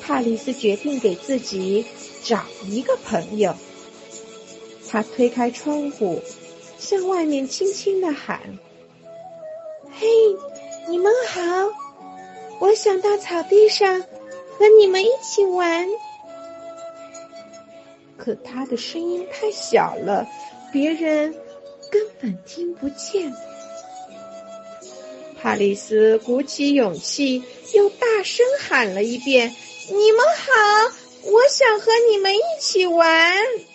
帕丽斯决定给自己找一个朋友。她推开窗户，向外面轻轻地喊：嘿，你们好，我想到草地上和你们一起玩。可她的声音太小了，别人根本听不见。帕丽斯鼓起勇气，又大声喊了一遍：你们好，我想和你们一起玩。